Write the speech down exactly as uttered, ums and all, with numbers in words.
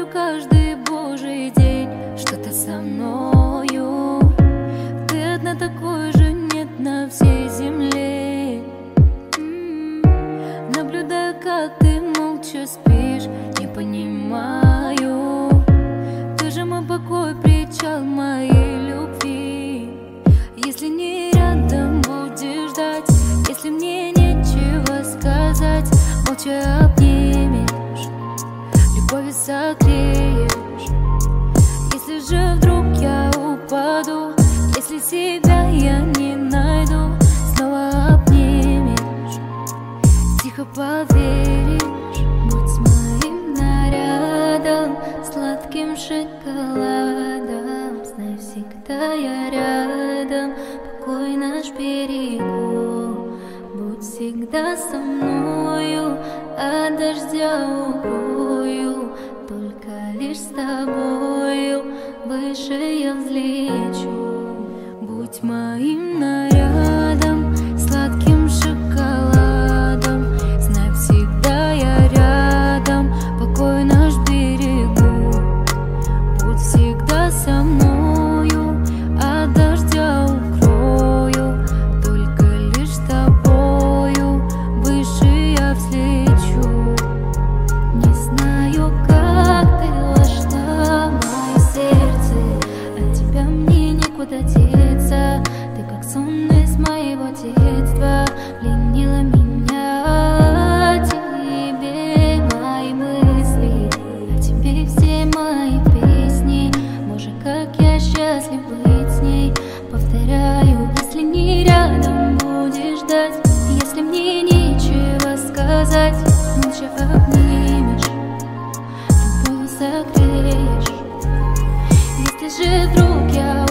каждый божий день, что ты со мною. Ты одна, такой же нет на всей земле. М-м-м. Наблюдаю, как ты молча спишь, не понимаю. Ты же мой покой, причал моей любви. Если не рядом будешь ждать, если мне нечего сказать, молча обнимешь, любовью согреешь. Если же вдруг я упаду, если себя я не найду, снова обнимешь, тихо поверишь. Будь моим нарядом, сладким шоколадом, знай, всегда я рядом, покой наш берегу. Будь всегда со мною, от дождя укрою, только лишь с тобою выше я взлечу. Будь моим нарядом, сладким шоколадом, знай, всегда я рядом, покой наш берегу. Будь всегда со мною, от дождя укрою, только лишь с тобою выше я взлечу. Не знаю, как ты вошла в мое сердце, от тебя мне никуда деться. Ты как сон из моего детства, пленила меня. Тебе мои мысли, а тебе все мои песни. Боже, как я счастлив быть с ней. Повторяю, если не рядом будешь ждать, если мне нечего сказать, молча обнимешь, любовью согреешь. Если же вдруг я